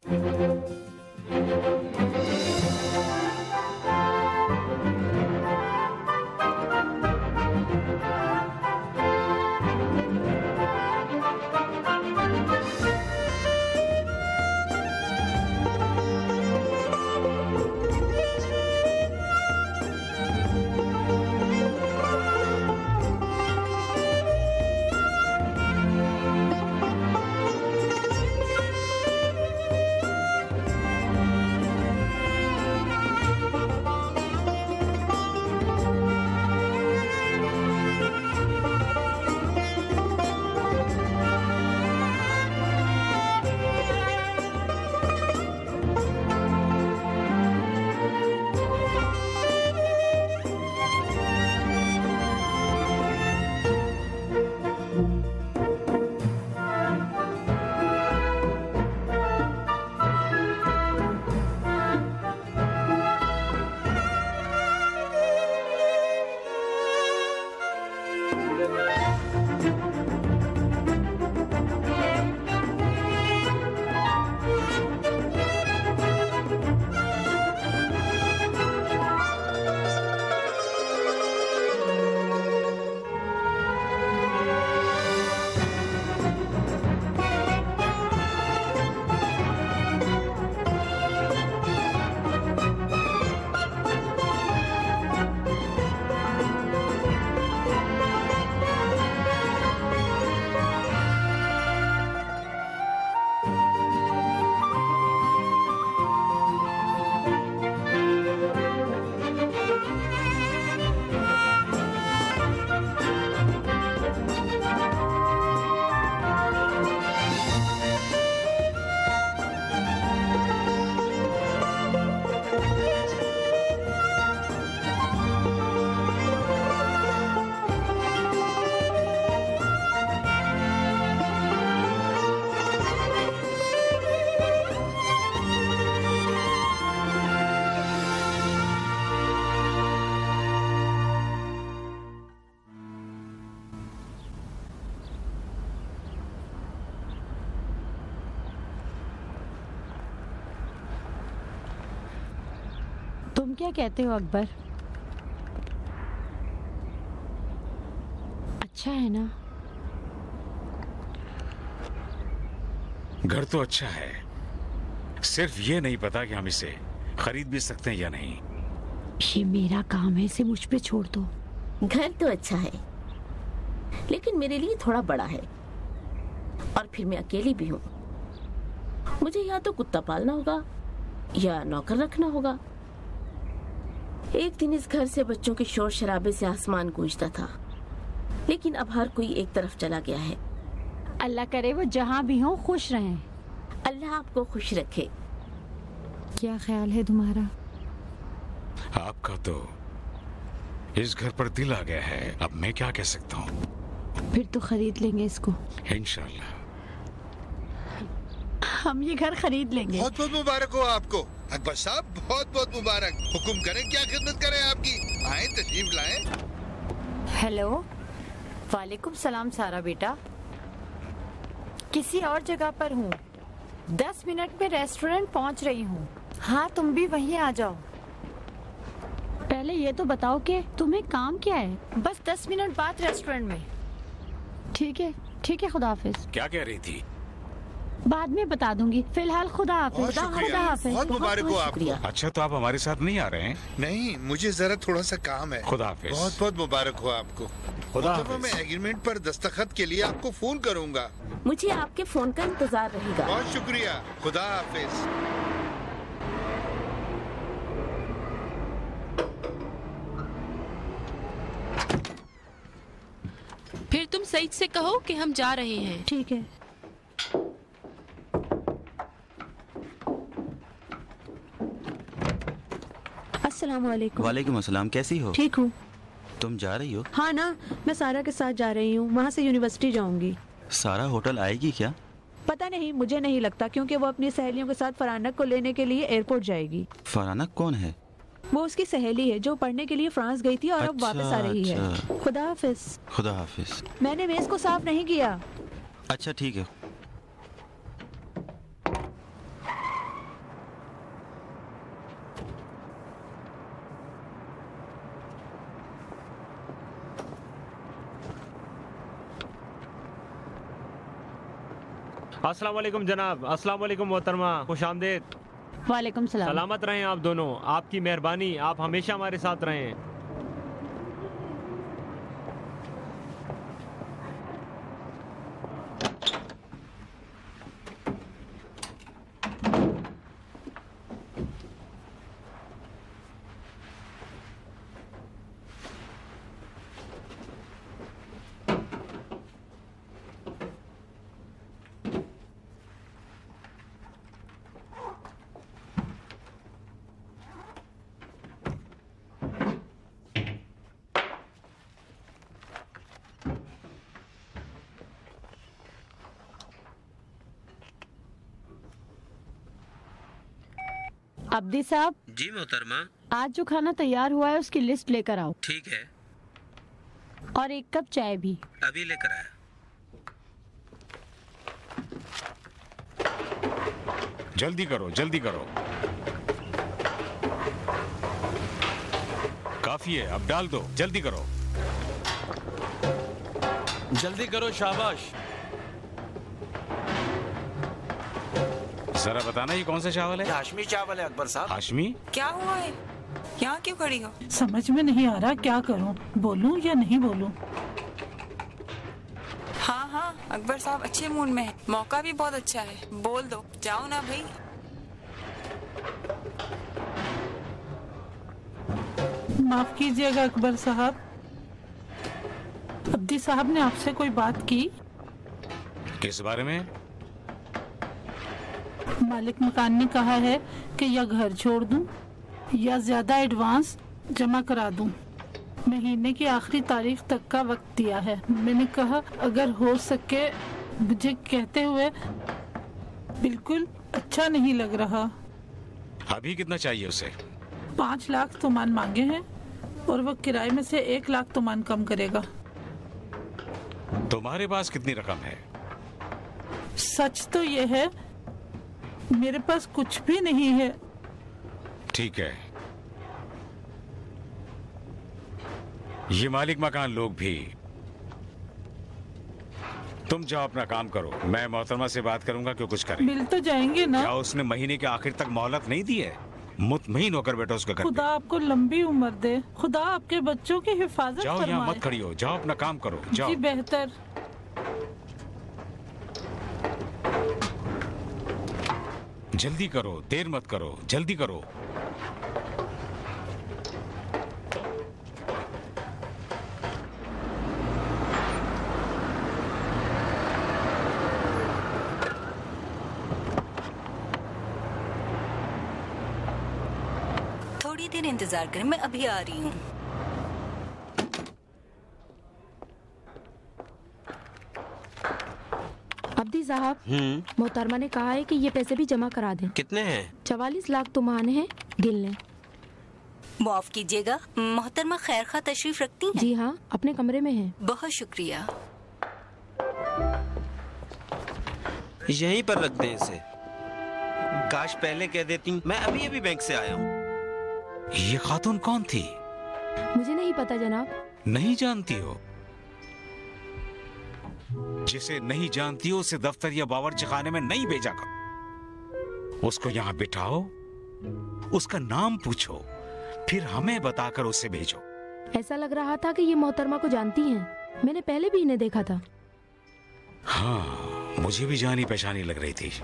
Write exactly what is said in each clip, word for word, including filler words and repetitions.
तुम क्या कहते हो अकबर? अच्छा है ना? घर तो अच्छा है, सिर्फ ये नहीं पता कि हम इसे खरीद भी सकते हैं या नहीं। ये मेरा काम है, इसे मुझ पे छोड़ दो। घर तो अच्छा है, लेकिन मेरे लिए थोड़ा बड़ा है, और फिर मैं अकेली भी हूँ। मुझे या तो कुत्ता पालना होगा या नौकर रखना होगा। एक दिन इस घर से बच्चों के शोर शराबे से आसमान गूंजता था, लेकिन अब हर कोई एक तरफ चला गया है। अल्लाह करे वो जहाँ भी हो खुश रहें। अल्लाह आपको खुश रखे। क्या ख्याल है तुम्हारा? आपका तो इस घर पर दिल आ गया है, अब मैं क्या कह सकता हूँ। फिर तो खरीद लेंगे इसको इंशाल्लाह। हम ये घर खरीद लेंगे। बहुत बहुत मुबारक हो आपको अकबर साहब, बहुत बहुत मुबारक। हुक्म करें, क्या खिदमत करें आपकी। आए, तशरीफ लाएं। हेलो, वालेकुम सलाम सारा बेटा। किसी और जगह पर हूँ, दस मिनट में रेस्टोरेंट पहुँच रही हूँ। हाँ, तुम भी वहीं आ जाओ। पहले ये तो बताओ कि तुम्हें काम क्या है? बस दस मिनट बाद रेस्टोरेंट में। ठीक है ठीक है, खुदा हाफिज। क्या कह रही थी? बाद में बता दूंगी, फिलहाल खुदा हाफिज। खुदा हाफिज। बहुत मुबारक हो आपको। अच्छा, तो आप हमारे साथ नहीं आ रहे हैं? नहीं, मुझे जरा थोड़ा सा काम है। खुदा हाफिज। बहुत बहुत मुबारक हो आपको। खुदा हाफिज। मैं एग्रीमेंट पर दस्तखत के लिए आपको फोन करूंगा। मुझे आपके फोन का इंतजार रहेगा। बहुत शुक्रिया, खुदा हाफिज। फिर तुम सईद से कहो कि हम जा रहे हैं। ठीक है। अस्सलाम वालेकुम। वालेकुम अस्सलाम, कैसी हो? ठीक हूँ। तुम जा रही हो? हाँ ना, मैं सारा के साथ जा रही हूँ, वहाँ से यूनिवर्सिटी जाऊंगी। सारा होटल आएगी क्या? पता नहीं, मुझे नहीं लगता, क्योंकि वो अपनी सहेलियों के साथ फरानक को लेने के लिए एयरपोर्ट जाएगी। फरानक कौन है? वो उसकी सहेली है जो पढ़ने के लिए फ्रांस गई थी और अच्छा, अब वापस आ रही अच्छा। है। खुदा हाफिज। खुदा हाफिज। मैंने मेज को साफ नहीं किया। अच्छा ठीक है। अस्सलाम वालेकुम जनाब। अस्सलाम वालेकुम मोहतरमा, खुशामदीद। वालेकुम सलाम। सलामत रहें आप दोनों। आपकी मेहरबानी, आप हमेशा हमारे साथ रहें। अब्दी साहब। जी मोहतरमा। आज जो खाना तैयार हुआ है उसकी लिस्ट लेकर आओ। ठीक है। और एक कप चाय भी। अभी लेकर आया। जल्दी करो, जल्दी करो। काफी है, अब डाल दो, जल्दी करो। जल्दी करो, शाबाश। जरा बताना ये कौन सा चावल है? हाशमी चावल है अकबर साहब। हाशमी? क्या हुआ है? यहाँ क्यों खड़ी हो? समझ में नहीं आ रहा क्या करूं, बोलूं या नहीं बोलूं। हाँ हाँ, अकबर साहब अच्छे मूड में है, मौका भी बहुत अच्छा है, बोल दो। जाओ ना भाई। माफ कीजिएगा अकबर साहब, अब्दी साहब ने आपसे कोई बात की? किस बारे में? मालिक मकान ने कहा है कि या घर छोड़ दूं या ज्यादा एडवांस जमा करा दूं। महीने की आखिरी तारीख तक का वक्त दिया है। मैंने कहा अगर हो सके मुझे कहते हुए बिल्कुल अच्छा नहीं लग रहा। अभी कितना चाहिए उसे? पाँच लाख तुमान मांगे हैं और वो किराए में से एक लाख तुमान कम करेगा। तुम्हारे पास कितनी रकम है? सच तो ये है मेरे पास कुछ भी नहीं है। ठीक है, ये मालिक मकान लोग भी। तुम जाओ अपना काम करो, मैं मोहतरमा से बात करूंगा कि कुछ करें। मिल तो जाएंगे ना? क्या उसने महीने के आखिर तक मोहलत नहीं दी है? मुतमईन होकर बैठो उसके घर पे। खुदा आपको लंबी उम्र दे, खुदा आपके बच्चों की हिफाजत जाओ, फरमाए। यहाँ मत खड़ी हो, जाओ अपना काम करो, जाओ। जी बेहतर। जल्दी करो, देर मत करो, जल्दी करो। थोड़ी देर इंतजार करें, मैं अभी आ रही हूँ। अब्दी साहब, मोहतरमा ने कहा है कि ये पैसे भी जमा करा दें। कितने हैं? चवालीस लाख तुमान है, गिन लें। माफ कीजिएगा, मोहतरमा खैर खा तशरीफ रखती हैं? जी हाँ, अपने कमरे में है। बहुत शुक्रिया। यहीं पर रख दें इसे। काश पहले कह देती, मैं अभी अभी बैंक से आया हूँ। ये खातून कौन थी? मुझे नहीं पता जनाब। नहीं जानती हो? जिसे नहीं जानती हो उसे दफ्तर या बावर्ची खाने में नहीं भेजा करो। उसको यहाँ बिठाओ, उसका नाम पूछो, फिर हमें बताकर उसे भेजो। ऐसा लग रहा था कि ये मोहतरमा को जानती हैं। मैंने पहले भी इन्हें देखा था। हाँ, मुझे भी जानी पहचानी लग रही थी।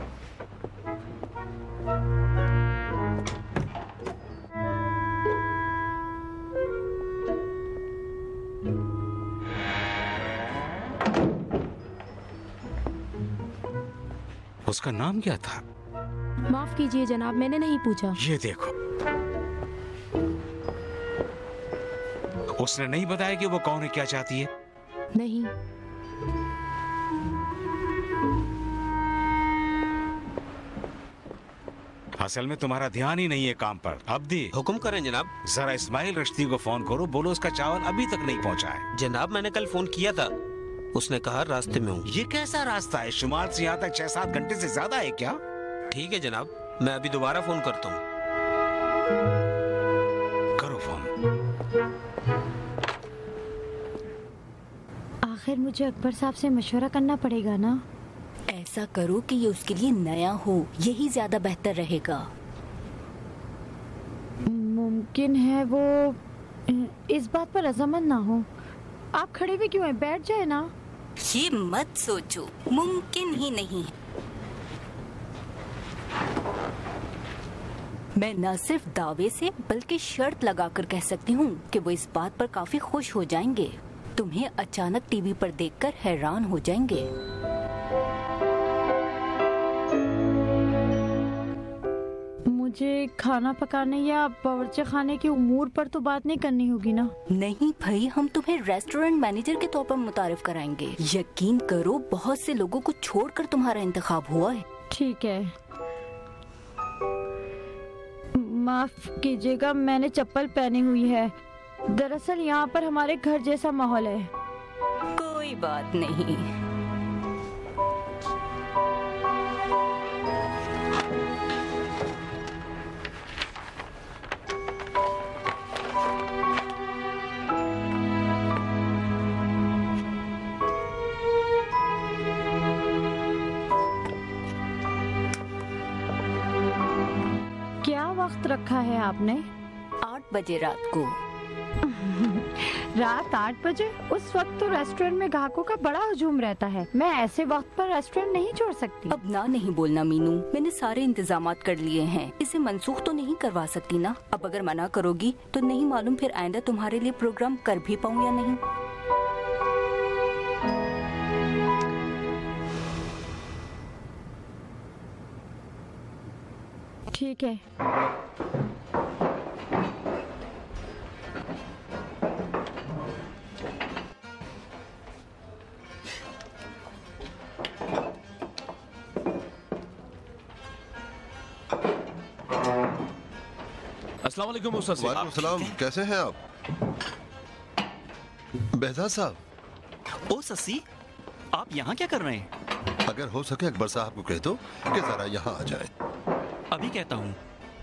उसका नाम क्या था? माफ कीजिए जनाब, मैंने नहीं पूछा। ये देखो, उसने नहीं बताया कि वो कौन है, क्या चाहती है? नहीं। असल में तुम्हारा ध्यान ही नहीं है काम पर। अब्दी, हुक्म करें जनाब। जरा इस्माइल रश्दी को फोन करो, बोलो उसका चावल अभी तक नहीं पहुंचा है। जनाब मैंने कल फोन किया था, उसने कहा रास्ते में हूँ। ये कैसा रास्ता है? शुमाल से यहाँ तक छह सात घंटे से ज्यादा है क्या? ठीक है जनाब, मैं अभी दोबारा फोन करता हूँ। करो फोन। आखिर मुझे अकबर साहब से मशवरा करना पड़ेगा ना। ऐसा करो कि ये उसके लिए नया हो, यही ज्यादा बेहतर रहेगा। मुमकिन है वो इस बात पर रजामंद ना हो। आप खड़े भी क्यों हैं? बैठ जाए ना। ये मत सोचो, मुमकिन ही नहीं है। मैं न सिर्फ दावे से बल्कि शर्त लगाकर कह सकती हूँ कि वो इस बात पर काफी खुश हो जाएंगे। तुम्हें अचानक टीवी पर देखकर हैरान हो जाएंगे। मुझे खाना पकाने या बावर्ची खाने के उमूर पर तो बात नहीं करनी होगी ना? नहीं भाई, हम तुम्हें रेस्टोरेंट मैनेजर के तौर पर मुतारिफ कराएंगे। यकीन करो, बहुत से लोगों को छोड़कर तुम्हारा इंतखाब हुआ है। ठीक है, माफ कीजिएगा, मैंने चप्पल पहनी हुई है। दरअसल यहाँ पर हमारे घर जैसा माहौल है। कोई बात नहीं। क्या वक्त रखा है आपने? आठ बजे रात को। रात आठ बजे? उस वक्त तो रेस्टोरेंट में ग्राहकों का बड़ा हुजूम रहता है। मैं ऐसे वक्त पर रेस्टोरेंट नहीं छोड़ सकती। अब ना नहीं बोलना मीनू, मैंने सारे इंतजामात कर लिए हैं। इसे मंसूख तो नहीं करवा सकती ना। अब अगर मना करोगी तो नहीं मालूम फिर आइंदा तुम्हारे लिए प्रोग्राम कर भी पाऊँ या नहीं। ठीक है। अस्सलाम वालेकुम मुस्ताद साहब। वालेकुम सलाम, कैसे हैं आप? बेहजाद साहब। ओ ससी, आप यहाँ क्या कर रहे हैं? अगर हो सके अकबर साहब को कह दो कि जरा यहाँ आ जाए। अभी कहता हूँ।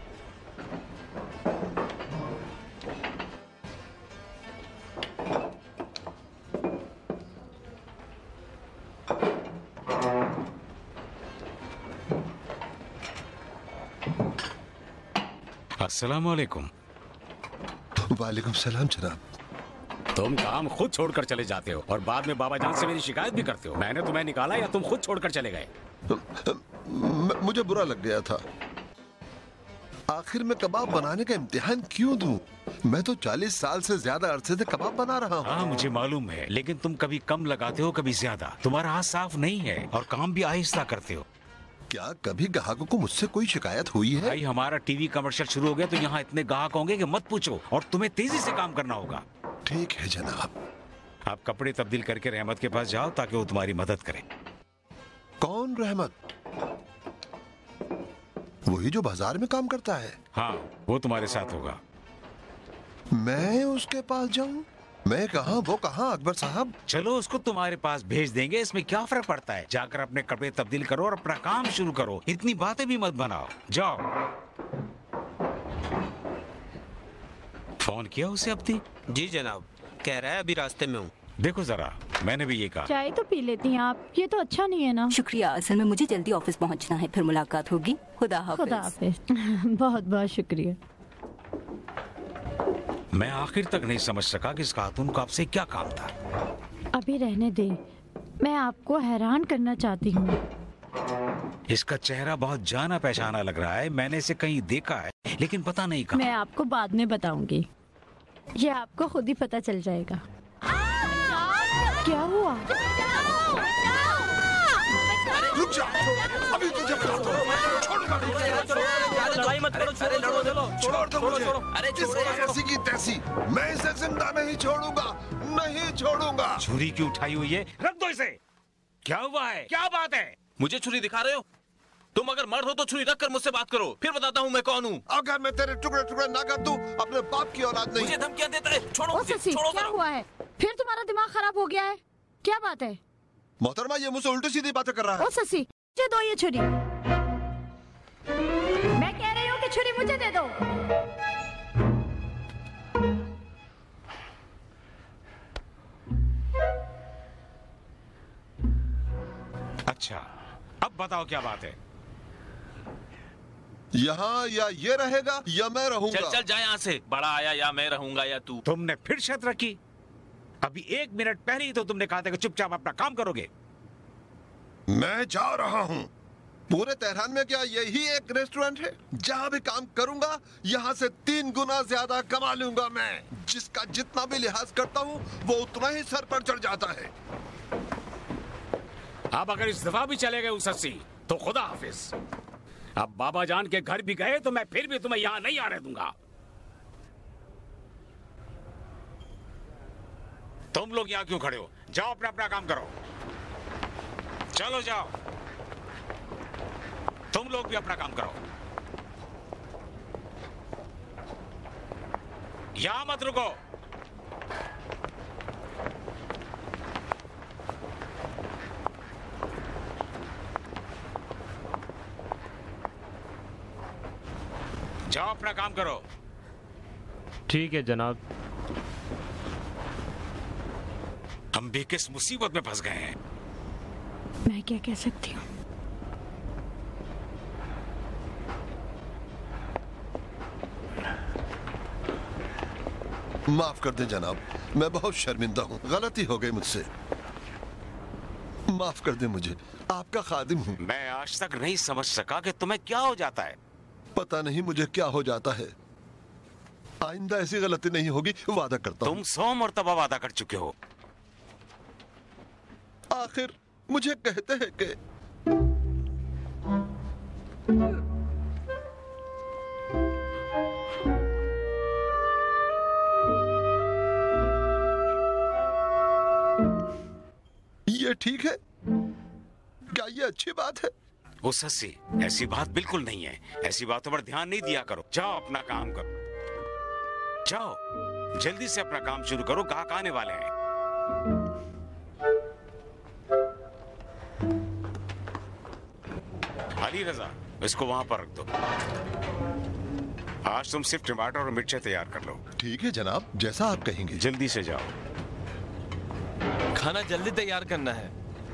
अस्सलाम वालेकुम। वालेकुम सलाम जनाब। तुम काम खुद छोड़कर चले जाते हो और बाद में बाबा जान से मेरी शिकायत भी करते हो। मैंने तुम्हें निकाला या तुम खुद छोड़कर चले गए? मुझे बुरा लग गया था। आखिर में कबाब बनाने का इम्तिहान क्यों दूं? मैं तो चालीस साल से ज्यादा अरसे से कबाब बना रहा हूँ। हाँ मुझे मालूम है, लेकिन तुम कभी कम लगाते हो कभी ज्यादा। तुम्हारा हाथ साफ नहीं है और काम भी आहिस्ता करते हो। क्या कभी ग्राहकों को मुझसे कोई शिकायत हुई है? भाई हमारा टीवी कमर्शियल शुरू हो गया तो यहाँ इतने ग्राहक होंगे कि मत पूछो, और तुम्हें तेजी से काम करना होगा। ठीक है जनाब। आप कपड़े तब्दील करके रहमत के पास जाओ ताकि वो तुम्हारी मदद करे। कौन रहमत? वही जो बाजार में काम करता है? हाँ, वो तुम्हारे साथ होगा। मैं उसके पास जाऊं? मैं कहाँ वो कहाँ अकबर साहब? चलो उसको तुम्हारे पास भेज देंगे, इसमें क्या फर्क पड़ता है। जाकर अपने कपड़े तब्दील करो और अपना काम शुरू करो। इतनी बातें भी मत बनाओ, जाओ। फोन किया उसे अपनी? जी जनाब, कह रहा है अभी रास्ते में हूँ। देखो जरा, मैंने भी ये कहा। चाय तो पी लेती हैं आप, ये तो अच्छा नहीं है ना। शुक्रिया, असल में मुझे जल्दी ऑफिस पहुँचना है, फिर मुलाकात होगी। खुदा हाफिज। खुदा हाफिज। बहुत बहुत शुक्रिया। मैं आखिर तक नहीं समझ सका कि इस खातून को आपसे क्या काम था। अभी रहने दे, मैं आपको हैरान करना चाहती हूँ। इसका चेहरा बहुत जाना पहचाना लग रहा है। मैंने इसे कहीं देखा है लेकिन पता नहीं कहाँ। मैं आपको बाद में बताऊंगी, ये आपको खुद ही पता चल जाएगा। क्या हुआ? रुक जा, अभी तुझे बताता हूँ। लड़ाई मत करो, छोड़ो लड़ो चलो, छोड़ दो मुझे। अरे इसे ऐसी की तैसी मैं इसे जिंदा नहीं छोड़ूंगा, नहीं छोड़ूंगा। छुरी क्यों उठाई हुई है? रख दो इसे। क्या हुआ है? क्या बात है? मुझे छुरी दिखा रहे हो? तुम अगर मर्द हो तो छुरी रख कर मुझसे बात करो, फिर बताता हूँ मैं कौन हूँ। अगर मैं तेरे टुकड़े टुकड़े ना कर दूं, अपने बाप की औलाद नहीं। मुझे धमकियाँ देता है। छोड़ो मुझे, ससी, छोड़ो। क्या हुआ है? फिर तुम्हारा दिमाग खराब हो गया है? क्या बात है? मोहतरमा ये मुझसे उल्टी सीधी बातें कर रहा है। ओ ससी, मुझे दो ये छुरी। मैं कह रही हूँ कि छुरी मुझे दे दो। अच्छा, अब बताओ क्या बात है? यहाँ या ये रहेगा या मैं रहूंगा। चल चल जा यहाँ से। बड़ा आया या मैं रहूंगा या तू। तुमने फिर शर्त रखी? अभी एक मिनट पहले ही तो तुमने कहा था कि चुपचाप अपना काम करोगे। मैं जा रहा हूँ। पूरे तेहरान में क्या यही एक रेस्टोरेंट है? जहाँ भी काम करूंगा यहाँ से तीन गुना ज्यादा कमा लूंगा मैं। जिसका जितना भी लिहाज करता हूँ वो उतना ही सर पर चढ़ जाता है। अब अगर इस दफा भी चले गए उसस्सी तो खुदा हाफिज। अब बाबा जान के घर भी गए तो मैं फिर भी तुम्हें यहाँ नहीं आने दूंगा। तुम लोग यहाँ क्यों खड़े हो? जाओ अपना अपना काम करो। चलो जाओ, तुम लोग भी अपना काम करो। यहां मत रुको। जाओ अपना काम करो। ठीक है जनाब। हम भी किस मुसीबत में फंस गए हैं। मैं क्या कह सकती हूँ? माफ कर दे जनाब, मैं बहुत शर्मिंदा हूँ। गलती हो गई मुझसे। माफ कर दे मुझे, आपका खादिम हूँ। मैं आज तक नहीं समझ सका कि तुम्हें क्या हो जाता है। पता नहीं मुझे क्या हो जाता है। आइंदा ऐसी गलती नहीं होगी, वादा करता हूँ। तुम सौ मरतबा वादा कर चुके हो। आखिर मुझे कहते हैं कि ये ठीक है? क्या ये अच्छी बात है? उसस्सी, ऐसी बात बिल्कुल नहीं है। ऐसी बातों पर ध्यान नहीं दिया करो। जाओ अपना काम करो। जाओ जल्दी से अपना काम शुरू करो, गाहक आने वाले हैं। अली रजा, इसको वहां पर रख दो। आज तुम सिर्फ टमाटर और मिर्चें तैयार कर लो। ठीक है जनाब, जैसा आप कहेंगे। जल्दी से जाओ। खाना जल्दी तैयार करना है।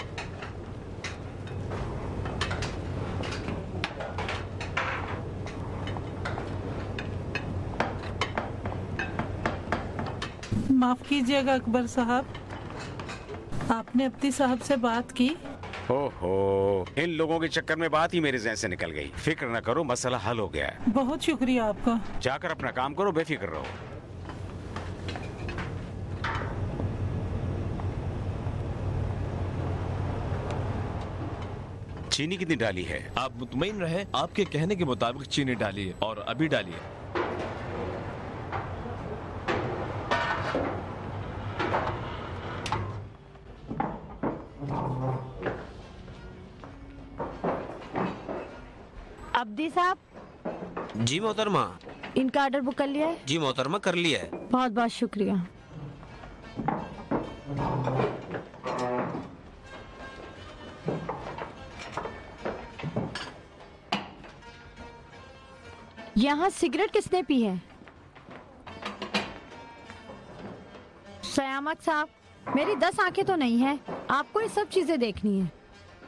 माफ कीजिएगा अकबर साहब, आपने अपनी साहब से बात की? ओहो, इन लोगों के चक्कर में बात ही मेरे ज़हन से निकल गई। फिक्र न करो, मसला हल हो गया है। बहुत शुक्रिया आपका। जाकर अपना काम करो, बेफिक्र रहो। चीनी कितनी डाली है? आप मुतमईन रहे, आपके कहने के मुताबिक चीनी डालिए और अभी डालिए। अब्दी साहब। जी मोहतरमा। इनका ऑर्डर बुक कर लिया है? जी मोहतरमा, कर लिया है। बहुत बहुत शुक्रिया। यहाँ सिगरेट किसने पी है? सयामत साहब, मेरी दस आंखें तो नहीं है, आपको ये सब चीजें देखनी है।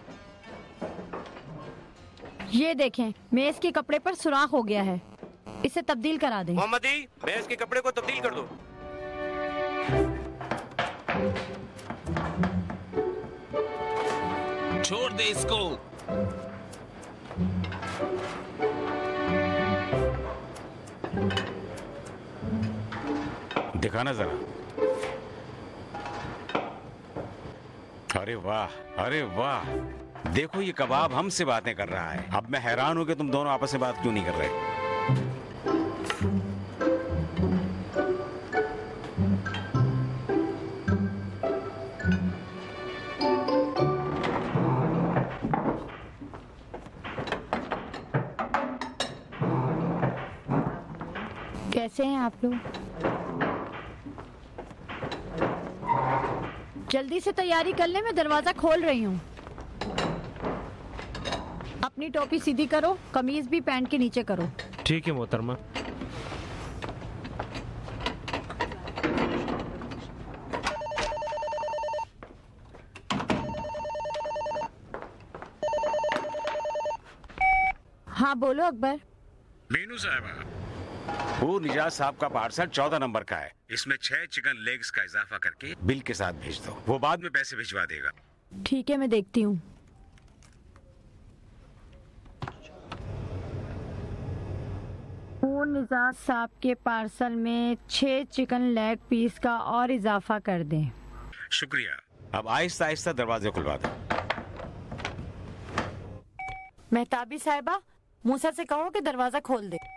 ये देखें, मेज के कपड़े पर सुराख हो गया है, इसे तब्दील करा दें। मोहम्मदी, मेज के कपड़े को तब्दील कर दो। छोड़ दे इसको। दिखाना जरा। अरे वाह, अरे वाह, देखो ये कबाब हमसे बातें कर रहा है। अब मैं हैरान हूं कि तुम दोनों आपस में बात क्यों नहीं कर रहे। कैसे हैं आप लोग? जल्दी से तैयारी कर ले, मैं दरवाजा खोल रही हूँ। अपनी टोपी सीधी करो, कमीज भी पैंट के नीचे करो। ठीक है मोहतरमा। हाँ बोलो अकबर। मीनू साहबा, वो निजात साहब का पार्सल चौदह नंबर का है। इसमें छह चिकन लेग्स का इजाफा करके बिल के साथ भेज दो। वो बाद में पैसे भिजवा देगा। ठीक है, मैं देखती हूँ। वो निजात साहब के पार्सल में छह चिकन लेग पीस का और इजाफा कर दें। शुक्रिया। अब आहिस्ता आहिस्ता दरवाजे खुलवा दो। मेहताबी साहिबा, मूसा से कहो कि दरवाजा खोल दे।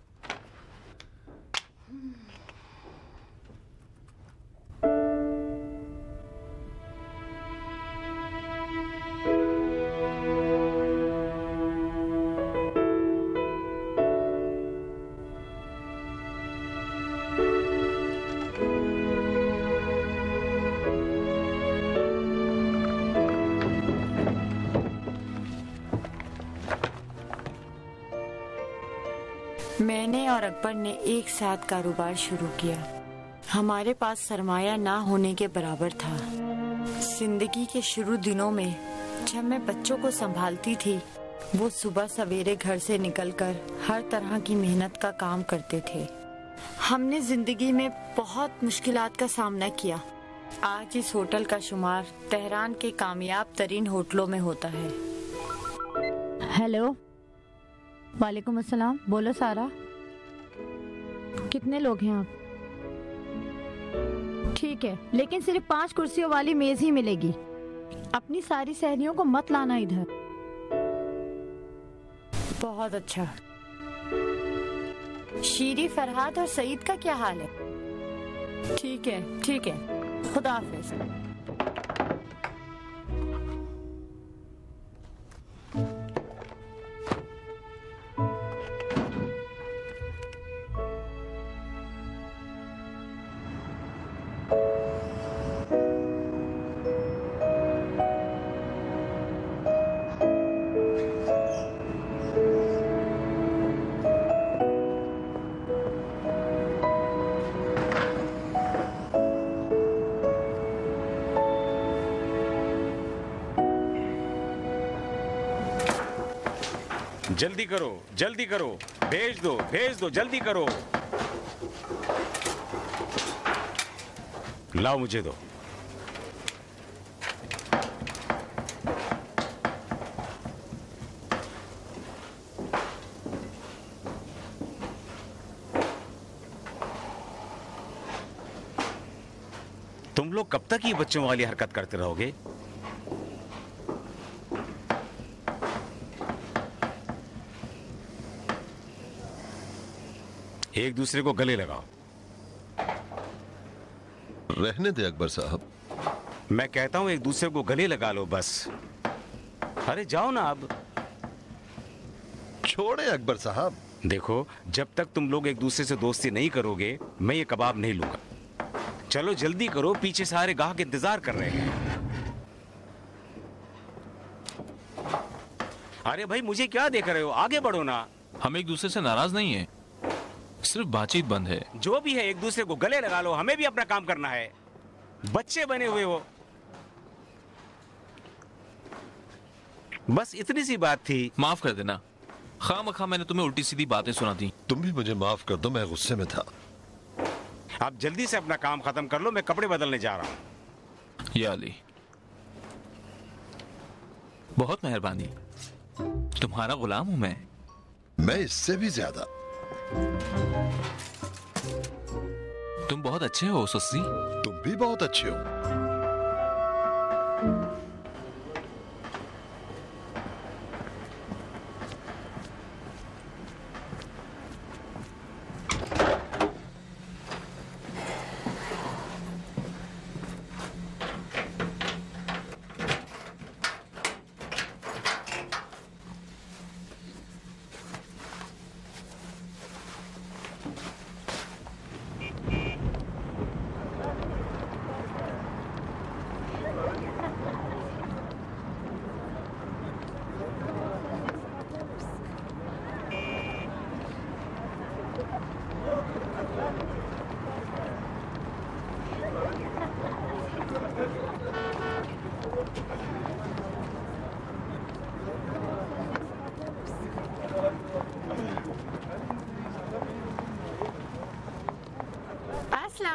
मैंने और अकबर ने एक साथ कारोबार शुरू किया। हमारे पास सरमाया ना होने के बराबर था। जिंदगी के शुरू दिनों में जब मैं बच्चों को संभालती थी, वो सुबह सवेरे घर से निकलकर हर तरह की मेहनत का काम करते थे। हमने जिंदगी में बहुत मुश्किलात का सामना किया। आज इस होटल का शुमार तेहरान के कामयाब तरीन होटलों में होता है। हेलो, वालेकुम अस्सलाम। बोलो सारा, कितने लोग हैं आप? ठीक है, लेकिन सिर्फ पांच कुर्सियों वाली मेज ही मिलेगी। अपनी सारी सहेलियों को मत लाना इधर। बहुत अच्छा। शीरी, फरहाद और सईद का क्या हाल है? ठीक है ठीक है, खुदा हाफिज। जल्दी करो जल्दी करो, भेज दो भेज दो, जल्दी करो। लाओ, मुझे दो। तुम लोग कब तक ये बच्चों वाली हरकत करते रहोगे? एक दूसरे को गले लगाओ। रहने दे अकबर साहब। मैं कहता हूं एक दूसरे को गले लगा लो बस। अरे जाओ ना अब। छोड़े अकबर साहब। देखो, जब तक तुम लोग एक दूसरे से दोस्ती नहीं करोगे, मैं ये कबाब नहीं लूंगा। चलो जल्दी करो, पीछे सारे गाहक इंतजार कर रहे हैं। अरे भाई, मुझे क्या देख रहे हो? आगे बढ़ो ना। हम एक दूसरे से नाराज नहीं है, सिर्फ बातचीत बंद है। जो भी है, एक दूसरे को गले लगा लो। हमें भी अपना काम करना है। बच्चे बने हुए हो। बस इतनी सी बात थी। माफ कर देना, खामखा मैंने तुम्हें उल्टी सीधी बातें सुना दी। तुम भी मुझे माफ कर दो, मैं गुस्से में था। आप जल्दी से अपना काम खत्म कर लो, मैं कपड़े बदलने जा रहा हूं। या अली, बहुत मेहरबानी। तुम्हारा गुलाम हूं मैं। मैं इससे भी ज्यादा। तुम बहुत अच्छे हो सस्सी। तुम भी बहुत अच्छे हो।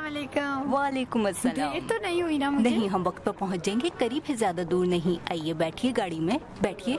अस्सलाम वालेकुम। वालेकुम अस्सलाम। देर तो नहीं हुई ना मुझे? नहीं, हम वक्त पर पहुंच जाएंगे, करीब है, ज्यादा दूर नहीं। आइए बैठिए गाड़ी में, बैठिए।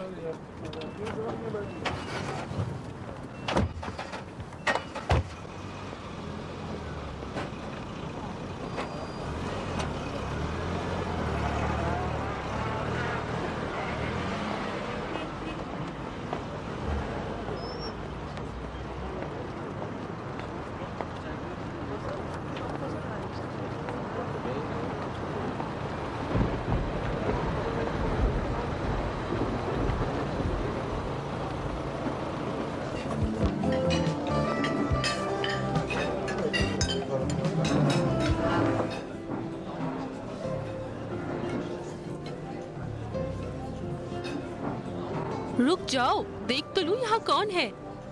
रुक जाओ, देख तो लूं यहाँ कौन है।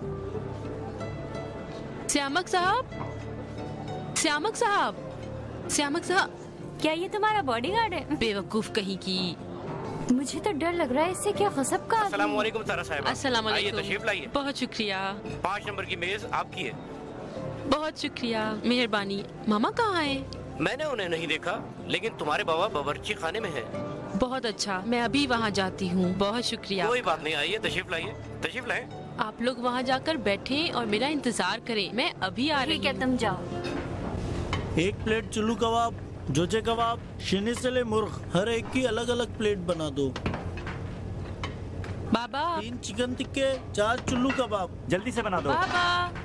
श्यामक साहब, श्यामक साहब, श्यामक साहब। क्या ये तुम्हारा बॉडीगार्ड है? बेवकूफ कहीं की। मुझे तो डर लग रहा है इससे क्या गजब का। अस्सलाम वालेकुम तारा साहिबा। अस्सलाम आइए वालेकुम। तशरीफ लाइए। बहुत शुक्रिया। पाँच नंबर की मेज आपकी है। बहुत शुक्रिया, मेहरबानी। मामा कहाँ है? मैंने उन्हें नहीं देखा, लेकिन तुम्हारे बाबा बावर्ची खाने में है। बहुत अच्छा, मैं अभी वहाँ जाती हूँ। बहुत शुक्रिया। कोई बात नहीं, आइए तशरीफ लाइए, तशरीफ लाए। आप लोग वहाँ जाकर बैठें और मेरा इंतजार करें, मैं अभी आ रही हूँ। ठीक है, तुम जाओ। एक प्लेट चुल्लू कबाब, जोचे कबाब, शिनिसले मुर्ग, हर एक की अलग अलग प्लेट बना दो। बाबा। तीन चिकन टिक्के, चार चुल्लू कबाब, जल्दी से बना दो। बाबा।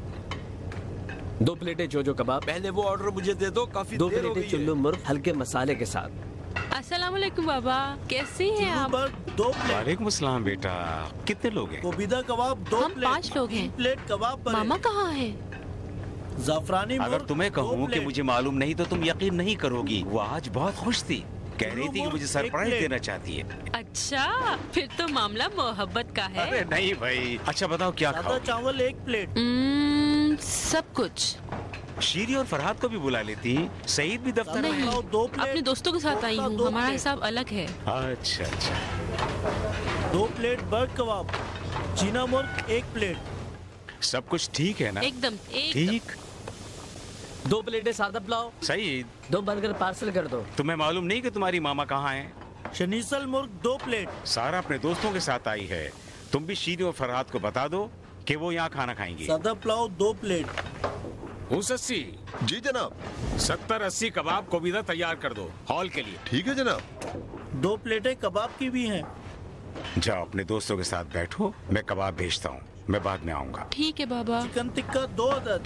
दो प्लेटें जोजो कबाब। पहले वो ऑर्डर मुझे दे दो, काफी दो देर हो प्लेटें गई चुल्लू मुर्ग हल्के मसाले के साथ। अस्सलाम वालेकुम बाबा, कैसे हैं आप? दो वालेकुम अस्सलाम बेटा, कितने लोग हैं? कोबिदा कबाब दो हम प्लेट, पाँच लोग हैं। प्लेट कबाब पर मामा कहाँ है? जाफरानी अगर तुम्हें कहूँ कि मुझे मालूम नहीं तो तुम यकीन नहीं करोगी। वो आज बहुत खुश थी, कह रही थी कि मुझे सरप्राइज देना चाहती है। अच्छा, फिर तो मामला मोहब्बत का है। अरे नहीं भाई। अच्छा बताओ क्या खाओ? चावल एक प्लेट। हम्म, सब कुछ। शीरी और फरहाद को भी बुला लेती, सईद भी दफ्तर में नहीं, है। अपने दोस्तों के साथ आई हूँ, हमारा हिसाब अलग है। अच्छा अच्छा। दो प्लेट बर्ड कबाब, चीना मुर्ग एक प्लेट। सब कुछ ठीक है ना? एकदम एक ठीक। दो प्लेटें सादा पुलाव। सईद, दो बर्गर पार्सल कर दो। तुम्हें मालूम नहीं कि तुम्हारी मामा कहाँ है? शनीसल मुर्ग दो प्लेट। सारा अपने दोस्तों के साथ आई है, तुम भी शीरी और फरहाद को बता दो कि वो यहाँ खाना खाएंगी। सादा पुलाव दो प्लेट। अस्सी। जी जनाब। सत्तर अस्सी कबाब कोबिदा तैयार कर दो हॉल के लिए। ठीक है जनाब। दो प्लेटें कबाब की भी हैं। जाओ अपने दोस्तों के साथ बैठो, मैं कबाब भेजता हूँ, मैं बाद में आऊँगा। ठीक है बाबा। चिकन टिक्का दो अदद।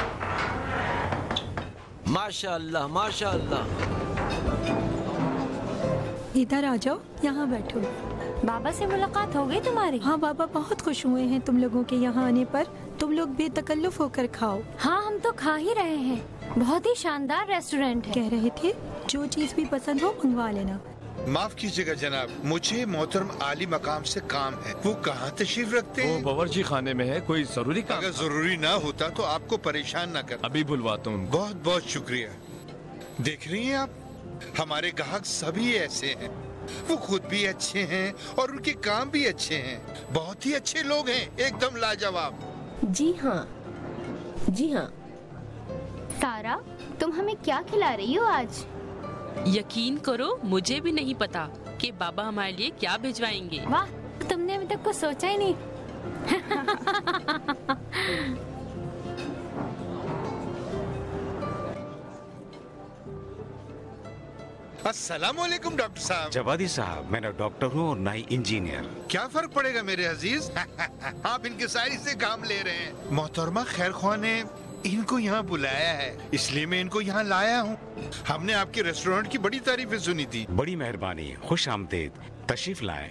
माशाअल्लाह माशाअल्लाह। इधर आ जाओ, यहाँ बैठो। बाबा से मुलाकात हो गई तुम्हारी? हाँ, बाबा बहुत खुश हुए हैं तुम लोगों के यहाँ आने पर। तुम लोग बेतकल्लुफ होकर खाओ। हाँ, हम तो खा ही रहे हैं, बहुत ही शानदार रेस्टोरेंट है। कह रहे थे जो चीज भी पसंद हो मंगवा लेना। माफ कीजिएगा जनाब, मुझे मोहतरम आली मकाम से काम है। वो कहाँ तशरीफ रखते हैं? वो बावर्ची खाने में है, कोई जरूरी काम? अगर जरूरी ना होता तो आपको परेशान न कर। अभी बुलवाता हूँ। बहुत बहुत शुक्रिया। देख रही हैं आप, हमारे ग्राहक सभी ऐसे हैं। वो खुद भी अच्छे हैं और उनके काम भी अच्छे हैं। बहुत ही अच्छे लोग हैं, एकदम लाजवाब। जी हाँ, जी हाँ। सारा, तुम हमें क्या खिला रही हो आज? यकीन करो, मुझे भी नहीं पता कि बाबा हमारे लिए क्या भिजवाएंगे। वाह, तुमने अभी तक कुछ सोचा ही नहीं। अस्सलाम वालेकुम डॉक्टर साहब। जवादी साहब, मैं ना डॉक्टर हूँ और ना ही इंजीनियर। क्या फर्क पड़ेगा मेरे अजीज? आप इनके सारी से काम ले रहे हैं। मोहतरमा खैर ख्वाह ने इनको यहाँ बुलाया है, इसलिए मैं इनको यहाँ लाया हूँ। हमने आपके रेस्टोरेंट की बड़ी तारीफें सुनी थी। बड़ी मेहरबानी, खुश आमदेद, तशरीफ लाएं।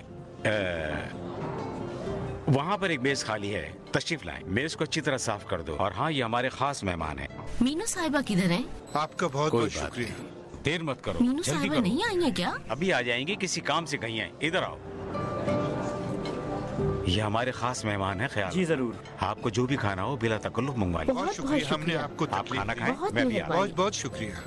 वहाँ पर एक मेज खाली है, तशरीफ लाएं। मेज को अच्छी तरह साफ कर दो। और हाँ, ये हमारे खास मेहमान हैं। मीनू साहिबा किधर हैं? आपका बहुत बहुत शुक्रिया। देर मत करो, मीनू जल्दी साहिबा करो। नहीं आई हैं क्या? अभी आ जाएंगे, किसी काम से गई हैं। इधर आओ। ये हमारे खास मेहमान हैं। ख्याल जी जरूर। आपको जो भी खाना हो बिला तकल्लुफ मंगवा लीजिए। बहुत शुक्रिया, हमने आपको आप खाना खाएं, बहुत मैं भी आ रहा हूं। बहुत बहुत शुक्रिया।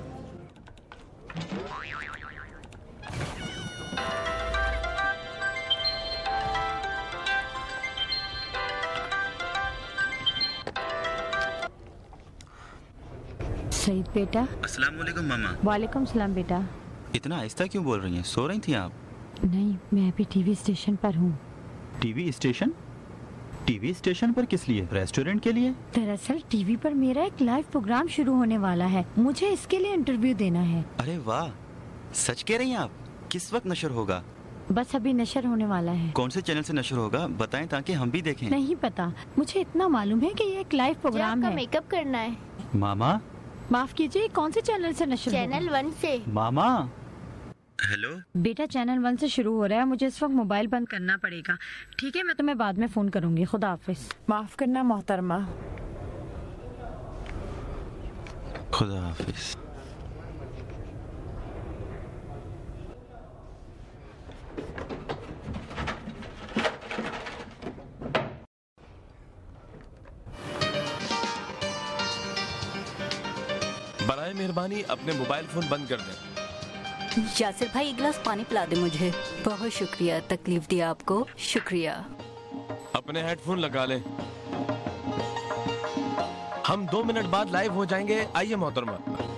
सईद बेटा। अस्सलाम वालेकुम मामा। वालेकुम सलाम बेटा। इतना आहिस्ता क्यों बोल रही हैं? सो रही थी आप? नहीं, मैं अभी टीवी स्टेशन पर हूँ। TV station? टीवी स्टेशन पर किस लिए? रेस्टोरेंट के लिए? दरअसल टीवी पर मेरा एक लाइव प्रोग्राम शुरू होने वाला है, मुझे इसके लिए इंटरव्यू देना है। अरे वाह, सच कह रही हैं आप? किस वक्त नशर होगा? बस अभी नशर होने वाला है। कौन से चैनल से नशर होगा बताएं ताकि हम भी देखें। नहीं पता, मुझे इतना मालूम है कि ये एक लाइव प्रोग्राम है। मेकअप करना है। मामा माफ कीजिए, कौन से चैनल से नशर? चैनल वन से। मामा हेलो बेटा, चैनल वन से शुरू हो रहा है, मुझे इस वक्त मोबाइल बंद करना पड़ेगा। ठीक है, मैं तुम्हें बाद में फोन करूंगी। खुदा हाफिज। माफ करना मोहतरमा। खुदा हाफिज। बराए मेहरबानी अपने मोबाइल फोन बंद कर दें। यासिर भाई, एक गिलास पानी पिला दे मुझे। बहुत शुक्रिया, तकलीफ दिया आपको, शुक्रिया। अपने हेडफोन लगा लें। हम दो मिनट बाद लाइव हो जाएंगे। आइए मोहतरमा।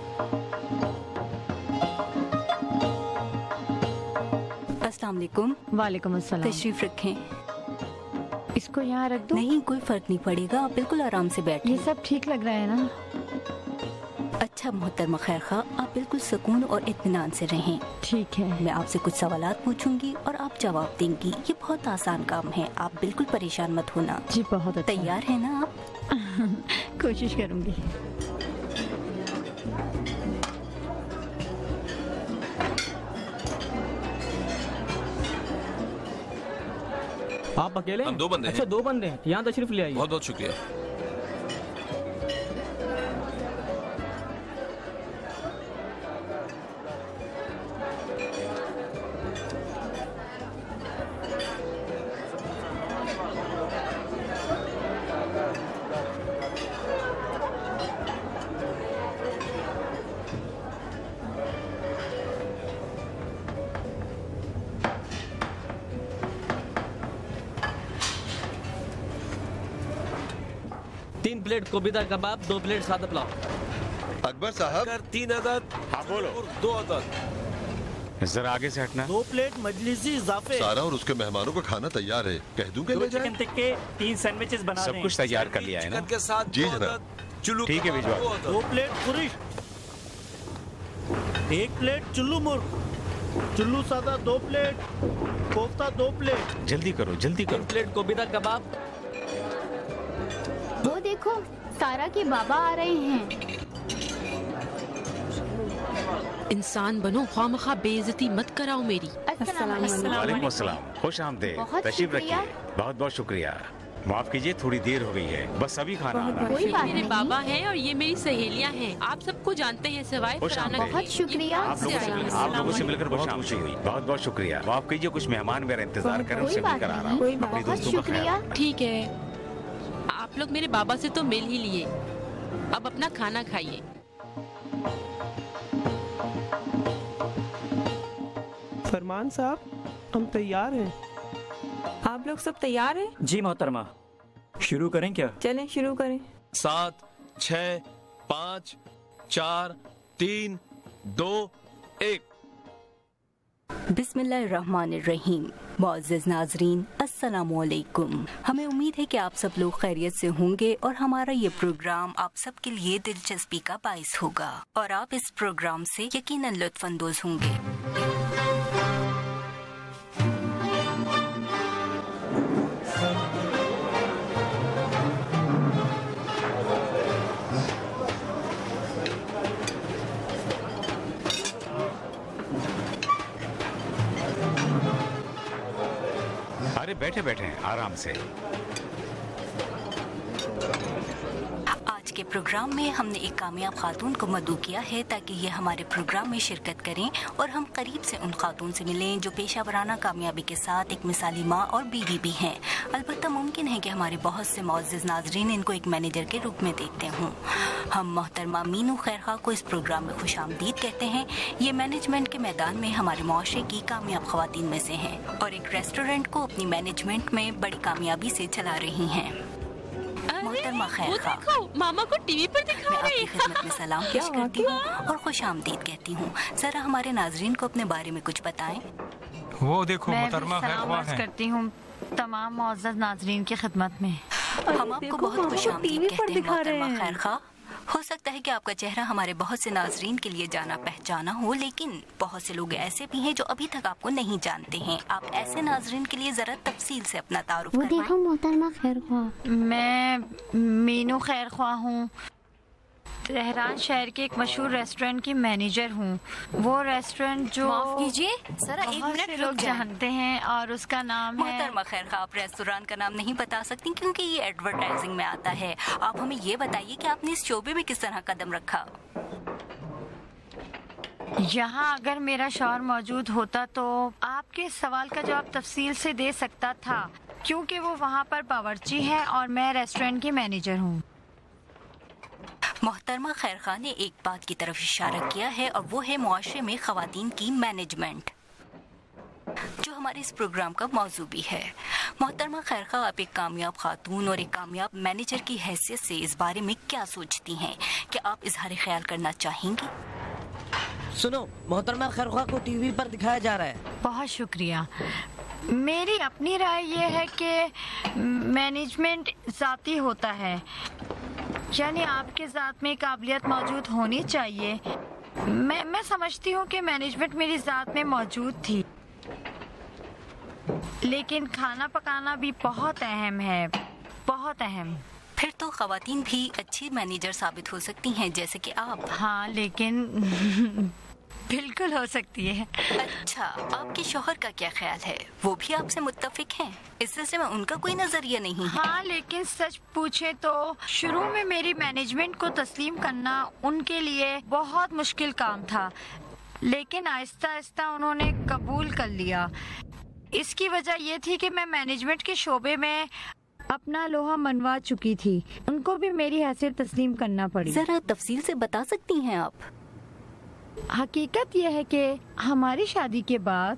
अस्सलाम वालेकुम। वालेकुम अस्सलाम। तशरीफ रखें। इसको यहाँ रख दो? नहीं, कोई फर्क नहीं पड़ेगा, आप बिल्कुल आराम से बैठे। ये सब ठीक लग रहा है ना? अच्छा मोहतरमा खैर खा, आप बिल्कुल सुकून और इत्मीनान से रहें। ठीक है। मैं आपसे कुछ सवालात पूछूंगी और आप जवाब देंगी। ये बहुत आसान काम है, आप बिल्कुल परेशान मत होना। जी बहुत अच्छा। तैयार है ना आप? कोशिश करूंगी। आप अकेले? हम दो बंदे हैं। अच्छा, दो बंदे हैं। यहाँ तशरीफ ले आइए। बहुत बहुत शुक्रिया। तीन प्लेट कोबीदा कबाब, दो प्लेट सादा पुलाव। अकबर साहब तीन अदद। हाँ बोलो। दो अदद। जरा आगे से हटना। दो प्लेट मजलिसी इजाफे। सारा और उसके मेहमानों का खाना तैयार है, कह दूं कि ले जाएं? चिकन टिक्के, तीन सैंडविचेस बना सब कुछ तैयार कर लिया है ना? के साथ जी जनाब। ठीक है, भिजवा दो। दो प्लेट खुरिश, एक प्लेट चुल्लू मुर्ग, चुल्लू सादा दो प्लेट, कोफ्ता दो प्लेट। जल्दी करो, जल्दी करो। तीन प्लेट कोबीदा कबाब। वो देखो, सारा के बाबा आ रहे हैं। इंसान बनो, ख्वामखा बेइज्जती मत कराओ मेरी। वालेकुम अस्सलाम, खुश आमदीद। बहुत तशरीफ रखिए। शुक्रिया। बहुत बहुत शुक्रिया। माफ कीजिए, थोड़ी देर हो गई है, बस अभी खाना आना है। ये मेरे बाबा हैं और ये मेरी सहेलियां हैं। आप सबको जानते हैं सिवाय खुश फरहाना आमदीद। के। बहुत शुक्रिया। आप लोगों से आप लोगों से मिलकर बहुत खुशी हुई। बहुत बहुत शुक्रिया। माफ कीजिए, कुछ मेहमान मेरा इंतजार कर रहे हैं, कोई उनसे बात मिलकर आ रहा नहीं, हूँ। अपने बहुत दोस्तों का ख्याल शुक्रिया। रखना। ठीक है, आप लोग मेरे बाबा से तो मिल ही लिए, अब अपना खाना खाइए। फरमान साहब, हम तैयार हैं। आप लोग सब तैयार हैं? जी मोहतरमा, शुरू करें क्या? चलें शुरू करें। सात, छः, पाँच, चार, तीन, दो, एक। बिस्मिल्लाहिर्रहमानिर्रहीम। मुअज़्ज़िज़ नाज़रीन, अस्सलामुअलैकुम। हमें उम्मीद है कि आप सब लोग खैरियत से होंगे और हमारा ये प्रोग्राम आप सब के लिए दिलचस्पी का बाइस होगा और आप इस प्रोग्राम से यकीनन लुत्फ़ अंदोज़ होंगे। अरे बैठे बैठे आराम से। आज के प्रोग्राम में हमने एक कामयाब खातून को मदऊ किया है ताकि ये हमारे प्रोग्राम में शिरकत करें और हम करीब से उन खातून से मिलें जो पेशा वराना कामयाबी के साथ एक मिसाली माँ और बीवी भी हैं। अलबत्ता मुमकिन है कि हमारे बहुत से मुअज़्ज़िज़ नाज़रीन इनको एक मैनेजर के रूप में देखते हों। हम मोहतरमा मीनू खैरखा को इस प्रोग्राम में खुशामदीद कहते हैं। ये मैनेजमेंट के मैदान में हमारे मुआशरे की कामयाब ख़वातीन में से हैं और एक रेस्टोरेंट को अपनी मैनेजमेंट में बड़ी कामयाबी से चला रही हैं। मोहतरमा खैर वो खा, देखो मामा को टीवी पर दिखा मैं रहे आपकी खिदमत में सलाम पेश करती हूँ और खुश आमदीद कहती हूँ। जरा हमारे नाजरीन को अपने बारे में कुछ बताएं। वो देखो मैं भी मोहतरमा खैर सलाम ख्वाह अर्ज हैं। करती हूँ तमाम मुअज़्ज़ज़ नाजरीन की खिदमत में। हम आपको बहुत खुश आमदीद कहते हैं मोहतरमा खैर खा। हो सकता है कि आपका चेहरा हमारे बहुत से नाजरीन के लिए जाना पहचाना हो, लेकिन बहुत से लोग ऐसे भी हैं जो अभी तक आपको नहीं जानते हैं। आप ऐसे नाजरीन के लिए जरा तफसील से अपना तारुफ वो करवाएं। देखो मोहतरमा खैर ख्वाह। मैं मीनू खैर ख्वाह हूँ। तेहरान शहर के एक मशहूर रेस्टोरेंट की मैनेजर हूँ। वो रेस्टोरेंट जो माफ कीजिए, जरा एक बहुत मिनट से रुक लोग जाएं। जानते हैं और उसका नाम है। मोहतरमा खैर खा, आप रेस्टोरेंट का नाम नहीं बता सकती क्योंकि ये एडवर्टाइजिंग में आता है। आप हमें ये बताइए कि आपने इस शोबे में किस तरह कदम रखा। यहाँ अगर मेरा शौहर मौजूद होता तो आपके सवाल का जवाब तफसील से दे सकता था, क्योंकि वो वहाँ पर बावर्ची है और मैं रेस्टोरेंट की मैनेजर हूँ। मोहतरमा खैर खान ने एक बात की तरफ इशारा किया है और वो है मुआशरे में खवातीन की मैनेजमेंट, जो हमारे इस प्रोग्राम का मौजू भी है। मोहतरमा खैर खान, आप एक कामयाब खातून और एक कामयाब मैनेजर की हैसियत से इस बारे में क्या सोचती हैं? क्या आप इजहार ख्याल करना चाहेंगी? सुनो, मोहतरमा खैर ख्वाह को टीवी पर दिखाया जा रहा है। बहुत शुक्रिया। मेरी अपनी राय ये है कि मैनेजमेंट ज़ाती होता है, यानी आपके ज़ात में काबिलियत मौजूद होनी चाहिए। मैं मैं समझती हूँ कि मैनेजमेंट मेरी ज़ात में मौजूद थी, लेकिन खाना पकाना भी बहुत अहम है, बहुत अहम। फिर तो खवातीन भी अच्छी मैनेजर साबित हो सकती हैं, जैसे कि आप। हाँ, लेकिन बिल्कुल हो सकती है। अच्छा, आपके शौहर का क्या ख्याल है? वो भी आपसे मुत्तफिक हैं? इस सिलसिले में उनका कोई नजरिया नहीं है? हाँ, लेकिन सच पूछे तो शुरू में मेरी मैनेजमेंट को तस्लीम करना उनके लिए बहुत मुश्किल काम था, लेकिन आहिस्ता आहिस्ता उन्होंने कबूल कर लिया। इसकी वजह यह थी कि मैं मैनेजमेंट के शोबे में अपना लोहा मनवा चुकी थी। उनको भी मेरी हैसियत तस्लीम करना पड़ी। जरा तफसील से बता सकती हैं आप? हकीकत यह है कि हमारी शादी के बाद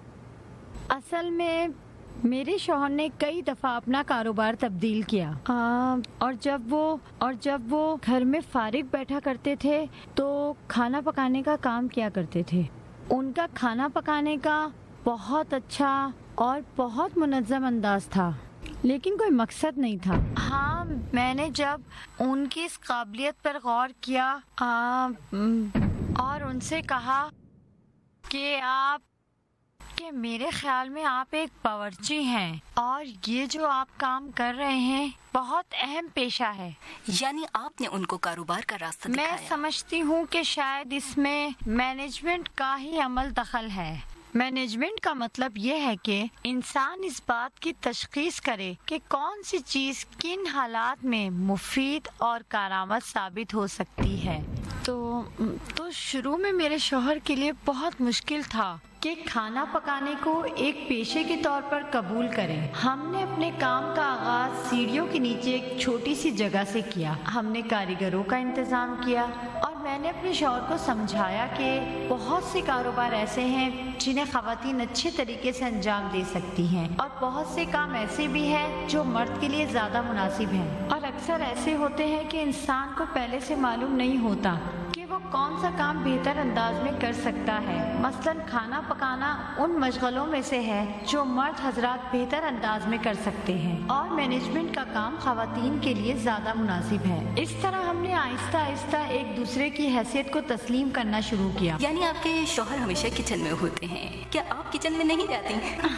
असल में मेरे शौहर ने कई दफा अपना कारोबार तब्दील किया। आ, और जब वो और जब वो घर में फारिग बैठा करते थे तो खाना पकाने का काम किया करते थे। उनका खाना पकाने का बहुत अच्छा और बहुत मुनज़्ज़म अंदाज था, लेकिन कोई मकसद नहीं था। हाँ, मैंने जब उनकी इस काबिलियत पर गौर किया आ, और उनसे कहा कि आप कि मेरे ख्याल में आप एक बावर्ची हैं और ये जो आप काम कर रहे हैं बहुत अहम पेशा है। यानी आपने उनको कारोबार का रास्ता दिखाया? मैं समझती हूँ कि शायद इसमें मैनेजमेंट का ही अमल दखल है। मैनेजमेंट का मतलब ये है कि इंसान इस बात की तशखीस करे कि कौन सी चीज किन हालात में मुफीद और कारामद साबित हो सकती है। तो तो शुरू में मेरे शौहर के लिए बहुत मुश्किल था कि खाना पकाने को एक पेशे के तौर पर कबूल करें। हमने अपने काम का आगाज सीढ़ियों के नीचे एक छोटी सी जगह से किया। हमने कारीगरों का इंतजाम किया और मैंने अपने शौहर को समझाया कि बहुत से कारोबार ऐसे हैं जिन्हें खवातीन अच्छे तरीके से अंजाम दे सकती हैं और बहुत से काम ऐसे भी हैं जो मर्द के लिए ज्यादा मुनासिब हैं। और अक्सर ऐसे होते हैं कि इंसान को पहले से मालूम नहीं होता कि वो कौन सा काम बेहतर अंदाज में कर सकता है। मसलन खाना पकाना उन मशगलों में से है जो मर्द हजरात बेहतर अंदाज में कर सकते हैं और मैनेजमेंट का काम खवातीन के लिए ज्यादा मुनासिब है। इस तरह हमने आहिस्ता आहिस्ता एक दूसरे की हैसियत को तस्लीम करना शुरू किया। यानी आपके शौहर हमेशा किचन में होते हैं, क्या आप किचन में नहीं जाती?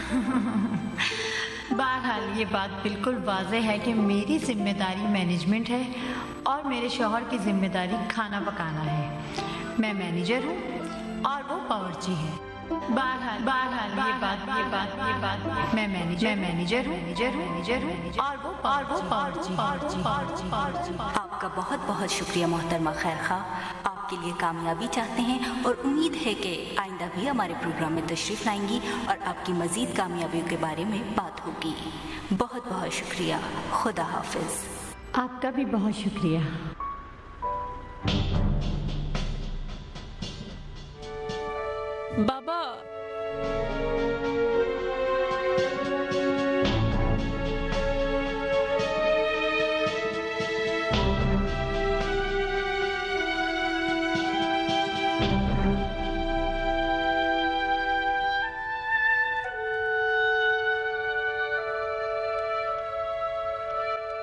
बहरहाल ये बात बिल्कुल वाज़ेह है कि मेरी जिम्मेदारी मैनेजमेंट है और मेरे शौहर की जिम्मेदारी खाना पकाना है। मैं मैनेजर हूँ और वो बावर्ची है। बहरहाल बहरहाल ये बात ये बात ये बात मैं मैनेजर मैं मैनेजर हूँ मैनेजर हूँ मैनेजर हूँ और वो और वो बावर्ची बावर्ची बावर्ची बावर्ची। आपका बहुत बहुत शुक्रिया मोहतरमा खैर खा। आपके लिए कामयाबी चाहते हैं और उम्मीद है कि आइंदा भी हमारे प्रोग्राम में तशरीफ लाएंगी और आपकी मजीद कामयाबियों के बारे में बात होगी। बहुत बहुत शुक्रिया। खुदा हाफिज। आपका भी बहुत शुक्रिया। बाबा,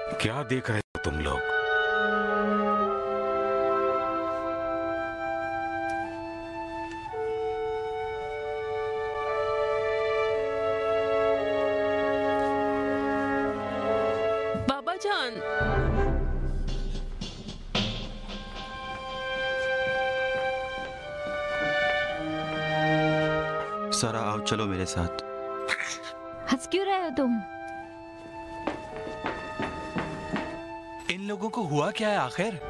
क्या देख रहे हो तुम लोग? बाबा जान, सारा आओ, चलो मेरे साथ। हंस क्यों रहे हो तुम? इन लोगों को हुआ क्या है आखिर?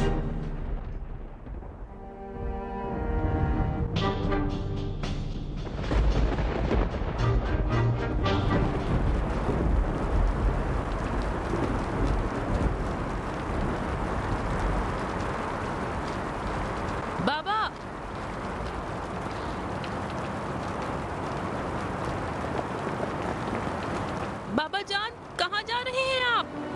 बाबा, बाबा जान, कहाँ जा रहे हैं आप?